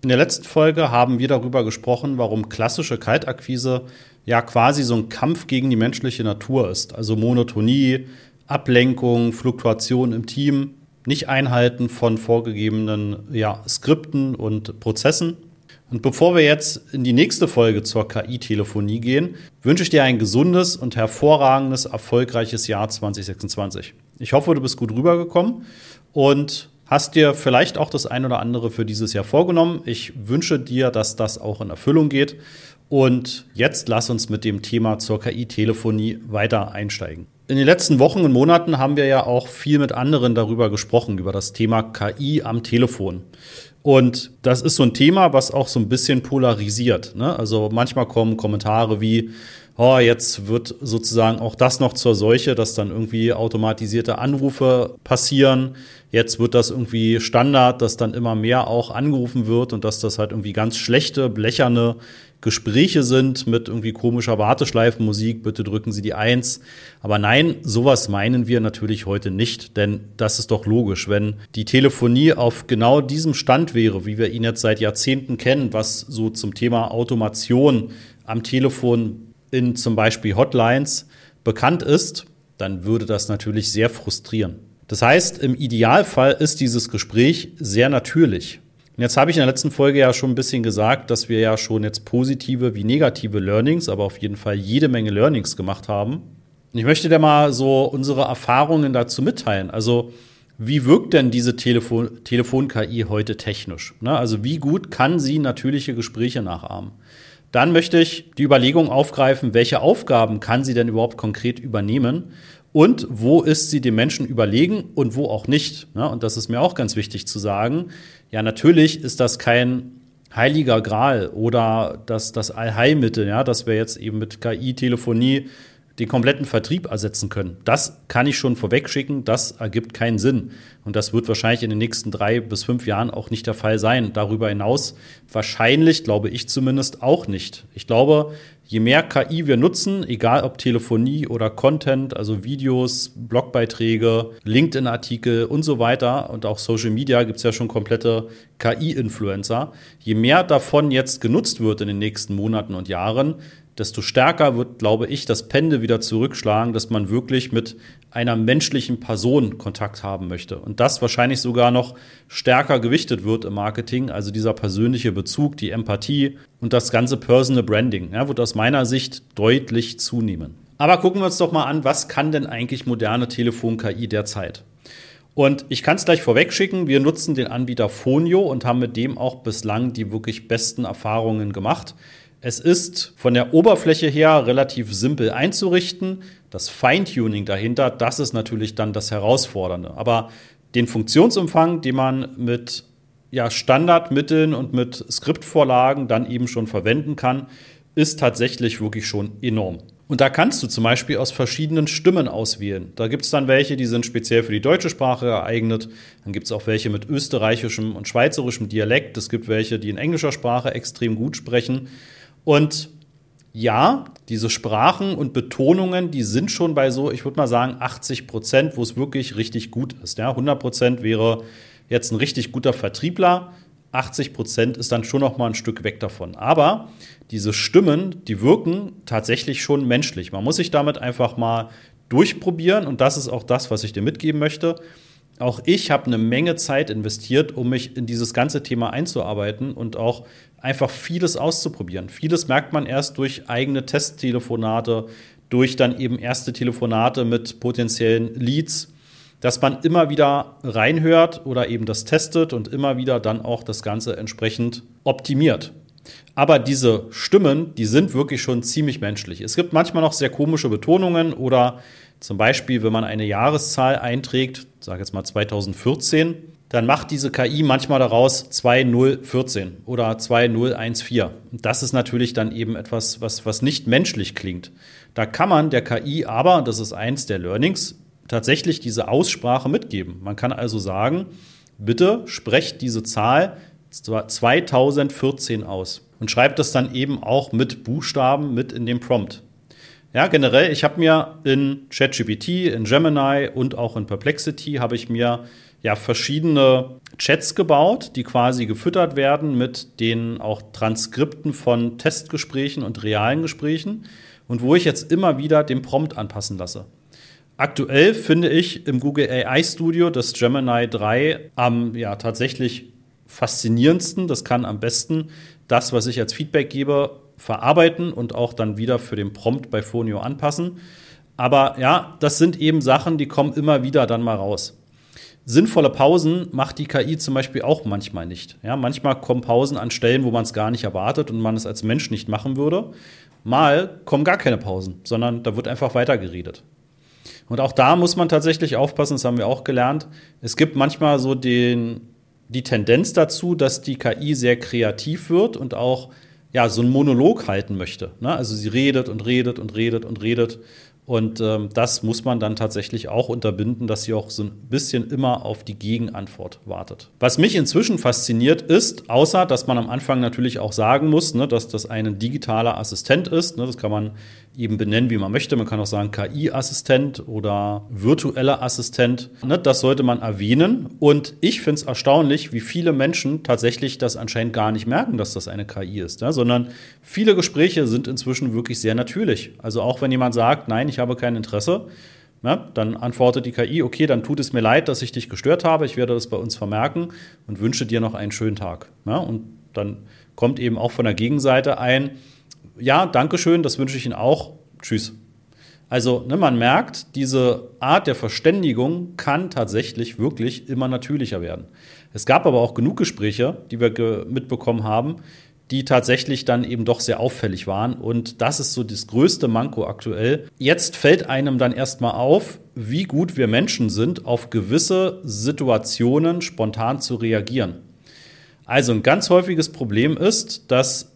In der letzten Folge haben wir darüber gesprochen, warum klassische Kaltakquise ja quasi so ein Kampf gegen die menschliche Natur ist. Also Monotonie, Ablenkung, Fluktuation im Team, nicht Einhalten von vorgegebenen Skripten und Prozessen. Und bevor wir jetzt in die nächste Folge zur KI-Telefonie gehen, wünsche ich dir ein gesundes und hervorragendes, erfolgreiches Jahr 2026. Ich hoffe, du bist gut rübergekommen und hast dir vielleicht auch das ein oder andere für dieses Jahr vorgenommen. Ich wünsche dir, dass das auch in Erfüllung geht. Und jetzt lass uns mit dem Thema zur KI-Telefonie weiter einsteigen. In den letzten Wochen und Monaten haben wir ja auch viel mit anderen darüber gesprochen, über das Thema KI am Telefon. Und das ist so ein Thema, was auch so ein bisschen polarisiert, ne? Also manchmal kommen Kommentare wie, jetzt wird sozusagen auch das noch zur Seuche, dass dann irgendwie automatisierte Anrufe passieren. Jetzt wird das irgendwie Standard, dass dann immer mehr auch angerufen wird und dass das halt irgendwie ganz schlechte, blecherne Gespräche sind mit irgendwie komischer Warteschleifenmusik, bitte drücken Sie die 1. Aber nein, sowas meinen wir natürlich heute nicht, denn das ist doch logisch, wenn die Telefonie auf genau diesem Stand wäre, wie wir ihn jetzt seit Jahrzehnten kennen, was so zum Thema Automation am Telefon in zum Beispiel Hotlines bekannt ist, dann würde das natürlich sehr frustrieren. Das heißt, im Idealfall ist dieses Gespräch sehr natürlich. Und jetzt habe ich in der letzten Folge ja schon ein bisschen gesagt, dass wir ja schon jetzt positive wie negative Learnings, aber auf jeden Fall jede Menge Learnings gemacht haben. Und ich möchte dir mal so unsere Erfahrungen dazu mitteilen. Also wie wirkt denn diese Telefon-KI heute technisch? Also wie gut kann sie natürliche Gespräche nachahmen? Dann möchte ich die Überlegung aufgreifen, welche Aufgaben kann sie denn überhaupt konkret übernehmen und wo ist sie dem Menschen überlegen und wo auch nicht. Und das ist mir auch ganz wichtig zu sagen. Ja, natürlich ist das kein heiliger Gral oder das Allheilmittel, dass wir jetzt eben mit KI-Telefonie den kompletten Vertrieb ersetzen können. Das kann ich schon vorweg schicken, das ergibt keinen Sinn. Und das wird wahrscheinlich in den nächsten 3 bis 5 Jahren auch nicht der Fall sein. Darüber hinaus wahrscheinlich, glaube ich zumindest, auch nicht. Ich glaube, je mehr KI wir nutzen, egal ob Telefonie oder Content, also Videos, Blogbeiträge, LinkedIn-Artikel und so weiter und auch Social Media, gibt es ja schon komplette KI-Influencer. Je mehr davon jetzt genutzt wird in den nächsten Monaten und Jahren, desto stärker wird, glaube ich, das Pendel wieder zurückschlagen, dass man wirklich mit einer menschlichen Person Kontakt haben möchte. Und das wahrscheinlich sogar noch stärker gewichtet wird im Marketing, also dieser persönliche Bezug, die Empathie und das ganze Personal Branding, wird aus meiner Sicht deutlich zunehmen. Aber gucken wir uns doch mal an, was kann denn eigentlich moderne Telefon-KI derzeit? Und ich kann es gleich vorweg schicken, wir nutzen den Anbieter Phoneo und haben mit dem auch bislang die wirklich besten Erfahrungen gemacht. Es ist von der Oberfläche her relativ simpel einzurichten. Das Feintuning dahinter, das ist natürlich dann das Herausfordernde. Aber den Funktionsumfang, den man mit Standardmitteln und mit Skriptvorlagen dann eben schon verwenden kann, ist tatsächlich wirklich schon enorm. Und da kannst du zum Beispiel aus verschiedenen Stimmen auswählen. Da gibt es dann welche, die sind speziell für die deutsche Sprache geeignet. Dann gibt es auch welche mit österreichischem und schweizerischem Dialekt. Es gibt welche, die in englischer Sprache extrem gut sprechen. Und ja, diese Sprachen und Betonungen, die sind schon bei so, ich würde mal sagen, 80%, wo es wirklich richtig gut ist. 100% wäre jetzt ein richtig guter Vertriebler, 80% ist dann schon noch mal ein Stück weg davon. Aber diese Stimmen, die wirken tatsächlich schon menschlich. Man muss sich damit einfach mal durchprobieren und das ist auch das, was ich dir mitgeben möchte. Auch ich habe eine Menge Zeit investiert, um mich in dieses ganze Thema einzuarbeiten und auch einfach vieles auszuprobieren. Vieles merkt man erst durch eigene Testtelefonate, durch dann eben erste Telefonate mit potenziellen Leads, dass man immer wieder reinhört oder eben das testet und immer wieder dann auch das Ganze entsprechend optimiert. Aber diese Stimmen, die sind wirklich schon ziemlich menschlich. Es gibt manchmal noch sehr komische Betonungen oder zum Beispiel, wenn man eine Jahreszahl einträgt, sage jetzt mal 2014, dann macht diese KI manchmal daraus 2014 oder 2014. Das ist natürlich dann eben etwas, was nicht menschlich klingt. Da kann man der KI aber, das ist eins der Learnings, tatsächlich diese Aussprache mitgeben. Man kann also sagen, bitte sprecht diese Zahl 2014 aus und schreibt das dann eben auch mit Buchstaben mit in dem Prompt. Ja, generell, ich habe mir in ChatGPT, in Gemini und auch in Perplexity habe ich mir ja verschiedene Chats gebaut, die quasi gefüttert werden mit den auch Transkripten von Testgesprächen und realen Gesprächen und wo ich jetzt immer wieder den Prompt anpassen lasse. Aktuell finde ich im Google AI Studio das Gemini 3 am tatsächlich faszinierendsten. Das kann am besten das, was ich als Feedback gebe, verarbeiten und auch dann wieder für den Prompt bei Phoneo anpassen. Aber ja, das sind eben Sachen, die kommen immer wieder dann mal raus. Sinnvolle Pausen macht die KI zum Beispiel auch manchmal nicht. Ja, manchmal kommen Pausen an Stellen, wo man es gar nicht erwartet und man es als Mensch nicht machen würde. Mal kommen gar keine Pausen, sondern da wird einfach weitergeredet. Und auch da muss man tatsächlich aufpassen, das haben wir auch gelernt. Es gibt manchmal so die Tendenz dazu, dass die KI sehr kreativ wird und auch so einen Monolog halten möchte. Ne? Also sie redet und redet und redet und redet. Und das muss man dann tatsächlich auch unterbinden, dass sie auch so ein bisschen immer auf die Gegenantwort wartet. Was mich inzwischen fasziniert ist, außer dass man am Anfang natürlich auch sagen muss, ne, dass das ein digitaler Assistent ist. Ne, das kann man eben benennen, wie man möchte. Man kann auch sagen KI-Assistent oder virtueller Assistent. Ne, das sollte man erwähnen. Und ich finde es erstaunlich, wie viele Menschen tatsächlich das anscheinend gar nicht merken, dass das eine KI ist. Ja, sondern viele Gespräche sind inzwischen wirklich sehr natürlich. Also auch wenn jemand sagt, nein, ich habe kein Interesse, dann antwortet die KI, okay, dann tut es mir leid, dass ich dich gestört habe, ich werde das bei uns vermerken und wünsche dir noch einen schönen Tag. Ja, und dann kommt eben auch von der Gegenseite ein, ja, danke schön, das wünsche ich Ihnen auch, tschüss. Also man merkt, diese Art der Verständigung kann tatsächlich wirklich immer natürlicher werden. Es gab aber auch genug Gespräche, die wir mitbekommen haben, die tatsächlich dann eben doch sehr auffällig waren. Und das ist so das größte Manko aktuell. Jetzt fällt einem dann erstmal auf, wie gut wir Menschen sind, auf gewisse Situationen spontan zu reagieren. Also ein ganz häufiges Problem ist, dass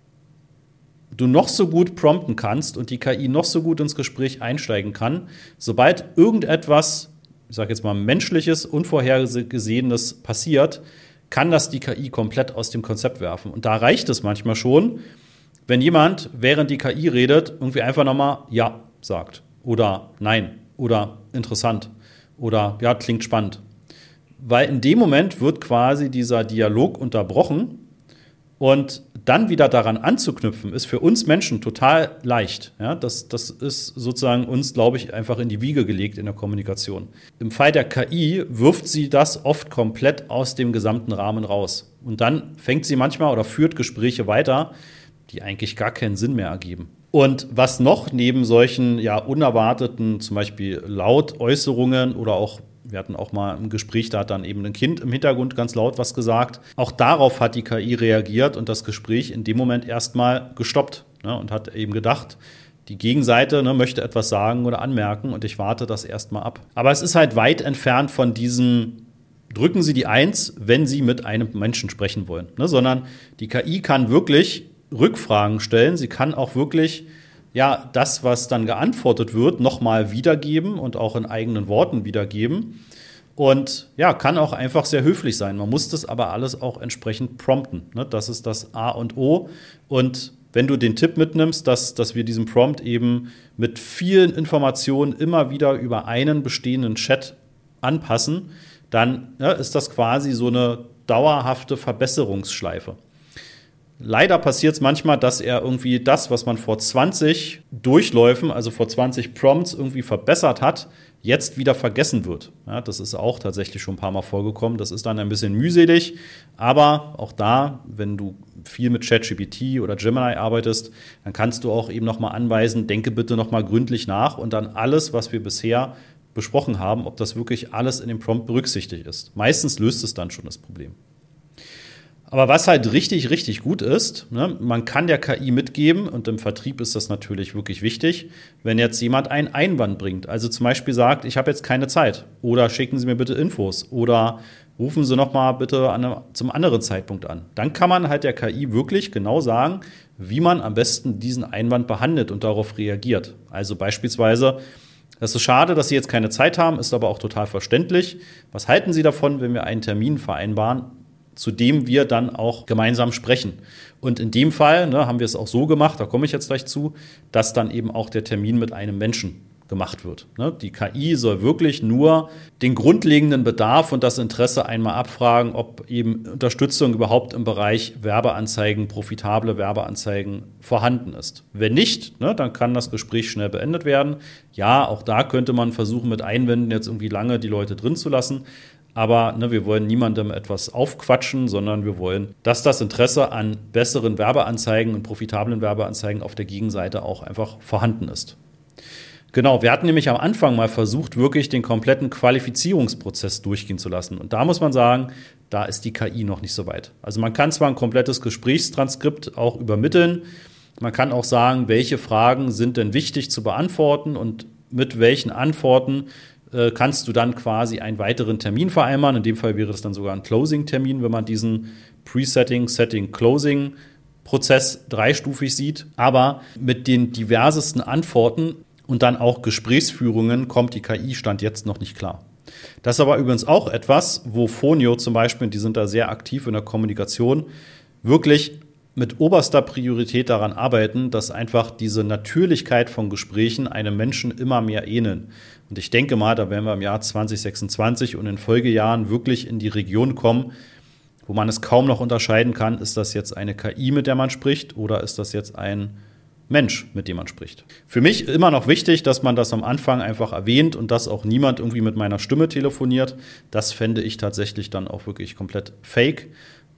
du noch so gut prompten kannst und die KI noch so gut ins Gespräch einsteigen kann, sobald irgendetwas, ich sage jetzt mal menschliches, unvorhergesehenes passiert, kann das die KI komplett aus dem Konzept werfen. Und da reicht es manchmal schon, wenn jemand, während die KI redet, irgendwie einfach nochmal Ja sagt oder Nein oder interessant oder ja, klingt spannend. Weil in dem Moment wird quasi dieser Dialog unterbrochen und dann wieder daran anzuknüpfen, ist für uns Menschen total leicht. Ja, das ist sozusagen uns, glaube ich, einfach in die Wiege gelegt in der Kommunikation. Im Fall der KI wirft sie das oft komplett aus dem gesamten Rahmen raus. Und dann fängt sie manchmal oder führt Gespräche weiter, die eigentlich gar keinen Sinn mehr ergeben. Und was noch neben solchen unerwarteten, zum Beispiel Lautäußerungen oder auch wir hatten auch mal im Gespräch, da hat dann eben ein Kind im Hintergrund ganz laut was gesagt. Auch darauf hat die KI reagiert und das Gespräch in dem Moment erstmal gestoppt, ne, und hat eben gedacht, die Gegenseite möchte etwas sagen oder anmerken und ich warte das erstmal ab. Aber es ist halt weit entfernt von diesem, drücken Sie die 1, wenn Sie mit einem Menschen sprechen wollen, ne, sondern die KI kann wirklich Rückfragen stellen. Sie kann auch wirklich das, was dann geantwortet wird, nochmal wiedergeben und auch in eigenen Worten wiedergeben. Und kann auch einfach sehr höflich sein. Man muss das aber alles auch entsprechend prompten. Ne? Das ist das A und O. Und wenn du den Tipp mitnimmst, dass wir diesen Prompt eben mit vielen Informationen immer wieder über einen bestehenden Chat anpassen, dann ist das quasi so eine dauerhafte Verbesserungsschleife. Leider passiert es manchmal, dass er irgendwie das, was man vor 20 Durchläufen, also vor 20 Prompts irgendwie verbessert hat, jetzt wieder vergessen wird. Ja, das ist auch tatsächlich schon ein paar Mal vorgekommen. Das ist dann ein bisschen mühselig. Aber auch da, wenn du viel mit ChatGPT oder Gemini arbeitest, dann kannst du auch eben nochmal anweisen, denke bitte nochmal gründlich nach und dann alles, was wir bisher besprochen haben, ob das wirklich alles in dem Prompt berücksichtigt ist. Meistens löst es dann schon das Problem. Aber was halt richtig, richtig gut ist, man kann der KI mitgeben, und im Vertrieb ist das natürlich wirklich wichtig, wenn jetzt jemand einen Einwand bringt. Also zum Beispiel sagt, ich habe jetzt keine Zeit oder schicken Sie mir bitte Infos oder rufen Sie noch mal bitte zum anderen Zeitpunkt an. Dann kann man halt der KI wirklich genau sagen, wie man am besten diesen Einwand behandelt und darauf reagiert. Also beispielsweise, das ist schade, dass Sie jetzt keine Zeit haben, ist aber auch total verständlich. Was halten Sie davon, wenn wir einen Termin vereinbaren, zu dem wir dann auch gemeinsam sprechen? Und in dem Fall haben wir es auch so gemacht, da komme ich jetzt gleich zu, dass dann eben auch der Termin mit einem Menschen gemacht wird. Die KI soll wirklich nur den grundlegenden Bedarf und das Interesse einmal abfragen, ob eben Unterstützung überhaupt im Bereich Werbeanzeigen, profitable Werbeanzeigen vorhanden ist. Wenn nicht, dann kann das Gespräch schnell beendet werden. Ja, auch da könnte man versuchen, mit Einwänden jetzt irgendwie lange die Leute drin zu lassen. Aber wir wollen niemandem etwas aufquatschen, sondern wir wollen, dass das Interesse an besseren Werbeanzeigen und profitablen Werbeanzeigen auf der Gegenseite auch einfach vorhanden ist. Genau, wir hatten nämlich am Anfang mal versucht, wirklich den kompletten Qualifizierungsprozess durchgehen zu lassen. Und da muss man sagen, da ist die KI noch nicht so weit. Also man kann zwar ein komplettes Gesprächstranskript auch übermitteln, man kann auch sagen, welche Fragen sind denn wichtig zu beantworten und mit welchen Antworten kannst du dann quasi einen weiteren Termin vereinbaren. In dem Fall wäre das dann sogar ein Closing-Termin, wenn man diesen Pre-Setting, Setting, Closing-Prozess dreistufig sieht. Aber mit den diversesten Antworten und dann auch Gesprächsführungen kommt die KI Stand jetzt noch nicht klar. Das ist aber übrigens auch etwas, wo Fonio zum Beispiel, die sind da sehr aktiv in der Kommunikation, wirklich mit oberster Priorität daran arbeiten, dass einfach diese Natürlichkeit von Gesprächen einem Menschen immer mehr ähneln. Und ich denke mal, da werden wir im Jahr 2026 und in Folgejahren wirklich in die Region kommen, wo man es kaum noch unterscheiden kann, ist das jetzt eine KI, mit der man spricht, oder ist das jetzt ein Mensch, mit dem man spricht. Für mich immer noch wichtig, dass man das am Anfang einfach erwähnt und dass auch niemand irgendwie mit meiner Stimme telefoniert. Das fände ich tatsächlich dann auch wirklich komplett fake.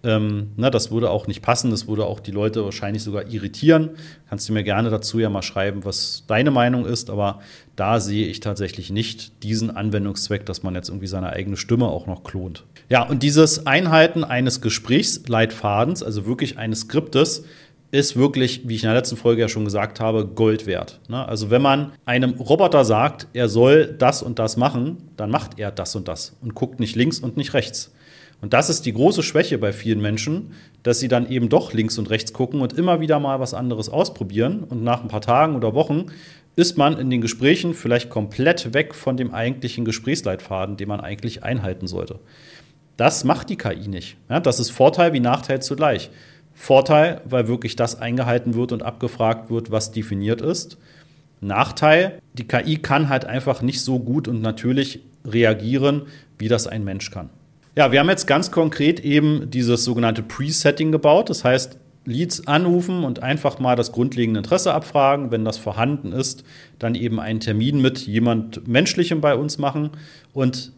Das würde auch nicht passen, das würde auch die Leute wahrscheinlich sogar irritieren. Kannst du mir gerne dazu ja mal schreiben, was deine Meinung ist, aber da sehe ich tatsächlich nicht diesen Anwendungszweck, dass man jetzt irgendwie seine eigene Stimme auch noch klont. Ja, und dieses Einhalten eines Gesprächsleitfadens, also wirklich eines Skriptes, ist wirklich, wie ich in der letzten Folge ja schon gesagt habe, Gold wert. Also wenn man einem Roboter sagt, er soll das und das machen, dann macht er das und das und guckt nicht links und nicht rechts. Und das ist die große Schwäche bei vielen Menschen, dass sie dann eben doch links und rechts gucken und immer wieder mal was anderes ausprobieren. Und nach ein paar Tagen oder Wochen ist man in den Gesprächen vielleicht komplett weg von dem eigentlichen Gesprächsleitfaden, den man eigentlich einhalten sollte. Das macht die KI nicht. Ja, das ist Vorteil wie Nachteil zugleich. Vorteil, weil wirklich das eingehalten wird und abgefragt wird, was definiert ist. Nachteil, die KI kann halt einfach nicht so gut und natürlich reagieren, wie das ein Mensch kann. Ja, wir haben jetzt ganz konkret eben dieses sogenannte Pre-Setting gebaut. Das heißt, Leads anrufen und einfach mal das grundlegende Interesse abfragen. Wenn das vorhanden ist, dann eben einen Termin mit jemand Menschlichem bei uns machen. Und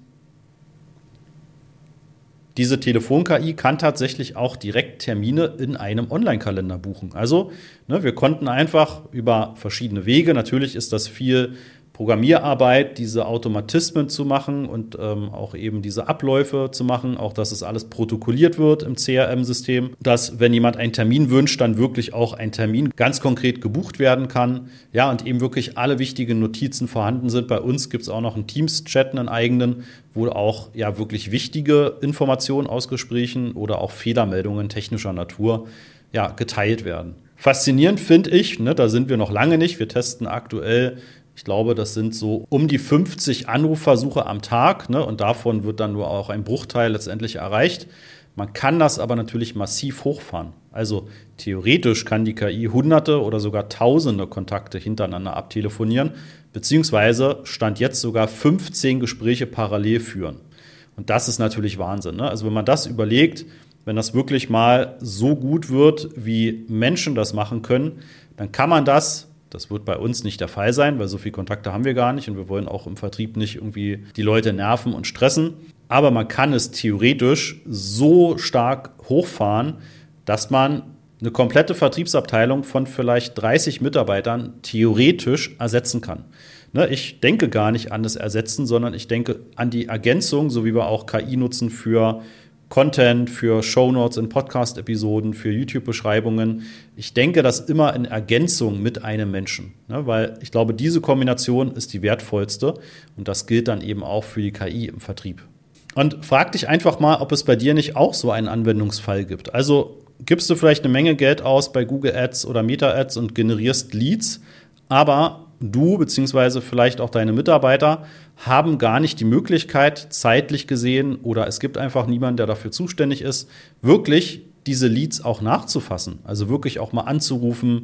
diese Telefon-KI kann tatsächlich auch direkt Termine in einem Online-Kalender buchen. Also, wir konnten einfach über verschiedene Wege, natürlich ist das viel Programmierarbeit, diese Automatismen zu machen und auch eben diese Abläufe zu machen, auch dass es alles protokolliert wird im CRM-System, dass, wenn jemand einen Termin wünscht, dann wirklich auch ein Termin ganz konkret gebucht werden kann. Ja, und eben wirklich alle wichtigen Notizen vorhanden sind. Bei uns gibt es auch noch einen Teams-Chat, einen eigenen, wo auch ja wirklich wichtige Informationen aus Gesprächen oder auch Fehlermeldungen technischer Natur ja geteilt werden. Faszinierend finde ich, da sind wir noch lange nicht. Wir testen aktuell, ich glaube, das sind so um die 50 Anrufversuche am Tag, und davon wird dann nur auch ein Bruchteil letztendlich erreicht. Man kann das aber natürlich massiv hochfahren. Also theoretisch kann die KI Hunderte oder sogar Tausende Kontakte hintereinander abtelefonieren, beziehungsweise Stand jetzt sogar 15 Gespräche parallel führen. Und das ist natürlich Wahnsinn. Also wenn man das überlegt, wenn das wirklich mal so gut wird, wie Menschen das machen können, dann kann man das wird bei uns nicht der Fall sein, weil so viele Kontakte haben wir gar nicht und wir wollen auch im Vertrieb nicht irgendwie die Leute nerven und stressen. Aber man kann es theoretisch so stark hochfahren, dass man eine komplette Vertriebsabteilung von vielleicht 30 Mitarbeitern theoretisch ersetzen kann. Ich denke gar nicht an das Ersetzen, sondern ich denke an die Ergänzung, so wie wir auch KI nutzen für Content, für Shownotes in Podcast-Episoden, für YouTube-Beschreibungen. Ich denke das immer in Ergänzung mit einem Menschen, weil ich glaube, diese Kombination ist die wertvollste und das gilt dann eben auch für die KI im Vertrieb. Und frag dich einfach mal, ob es bei dir nicht auch so einen Anwendungsfall gibt. Also gibst du vielleicht eine Menge Geld aus bei Google Ads oder Meta Ads und generierst Leads, aber du bzw. vielleicht auch deine Mitarbeiter haben gar nicht die Möglichkeit, zeitlich gesehen, oder es gibt einfach niemanden, der dafür zuständig ist, wirklich diese Leads auch nachzufassen. Also wirklich auch mal anzurufen,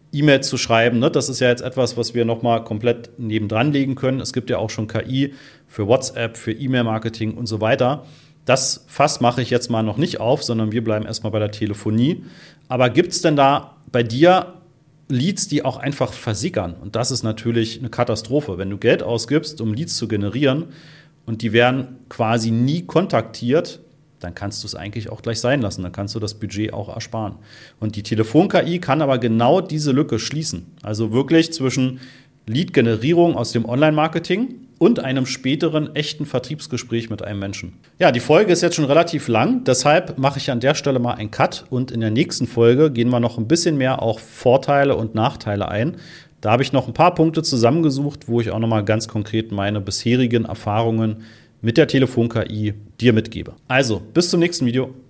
E-Mails zu schreiben. Ne? Das ist ja jetzt etwas, was wir nochmal komplett nebendran legen können. Es gibt ja auch schon KI für WhatsApp, für E-Mail-Marketing und so weiter. Das Fass mache ich jetzt mal noch nicht auf, sondern wir bleiben erstmal bei der Telefonie. Aber gibt es denn da bei dir Leads, die auch einfach versickern? Und das ist natürlich eine Katastrophe. Wenn du Geld ausgibst, um Leads zu generieren und die werden quasi nie kontaktiert, dann kannst du es eigentlich auch gleich sein lassen. Dann kannst du das Budget auch ersparen. Und die Telefon-KI kann aber genau diese Lücke schließen. Also wirklich zwischen Lead-Generierung aus dem Online-Marketing und einem späteren echten Vertriebsgespräch mit einem Menschen. Ja, die Folge ist jetzt schon relativ lang, deshalb mache ich an der Stelle mal einen Cut und in der nächsten Folge gehen wir noch ein bisschen mehr auf Vorteile und Nachteile ein. Da habe ich noch ein paar Punkte zusammengesucht, wo ich auch noch mal ganz konkret meine bisherigen Erfahrungen mit der Telefon-KI dir mitgebe. Also, bis zum nächsten Video.